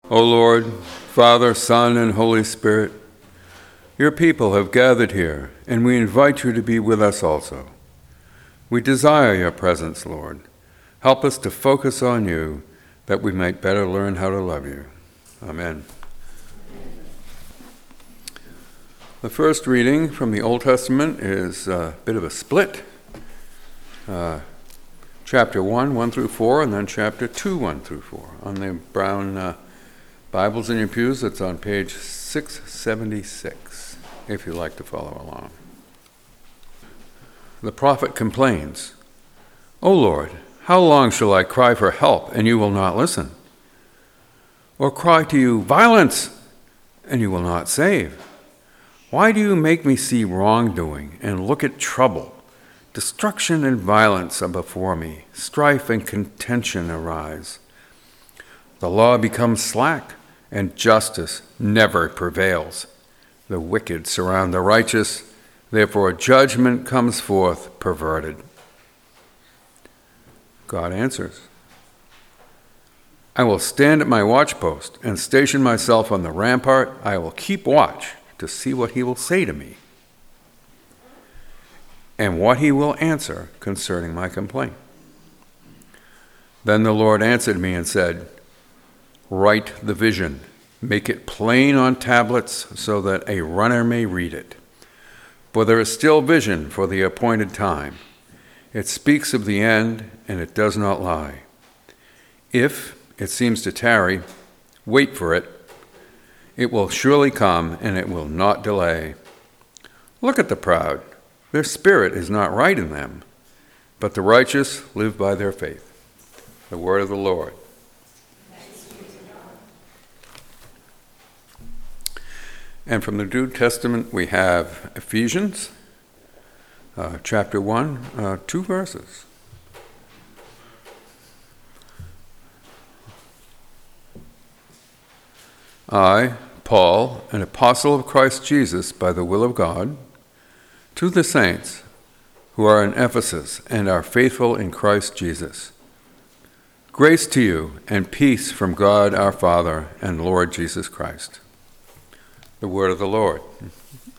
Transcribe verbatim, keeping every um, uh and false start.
O Lord, Father, Son, and Holy Spirit, your people have gathered here, and we invite you to be with us also. We desire your presence, Lord. Help us to focus on you, that we might better learn how to love you. Amen. The first reading from the Old Testament is a bit of a split. Uh, chapter one, one through four, and then chapter two, one through four. On the brown uh, Bibles in your pews, it's on page six seventy-six, if you'd like to follow along. The prophet complains, "O Lord, how long shall I cry for help, and you will not listen? Or cry to you, 'Violence,' and you will not save? Why do you make me see wrongdoing and look at trouble? Destruction and violence are before me. Strife and contention arise. The law becomes slack, and justice never prevails. The wicked surround the righteous, therefore judgment comes forth perverted." God answers, "I will stand at my watchpost and station myself on the rampart. I will keep watch to see what he will say to me and what he will answer concerning my complaint." Then the Lord answered me and said, "Write the vision, make it plain on tablets so that a runner may read it. For there is still vision for the appointed time. It speaks of the end, and it does not lie. If it seems to tarry, wait for it. It will surely come, and it will not delay. Look at the proud. Their spirit is not right in them, but the righteous live by their faith." The word of the Lord. And from the New Testament, we have Ephesians, uh, chapter one, uh, two verses. I, Paul, an apostle of Christ Jesus by the will of God, to the saints who are in Ephesus and are faithful in Christ Jesus. Grace to you and peace from God our Father and Lord Jesus Christ. The word of the Lord.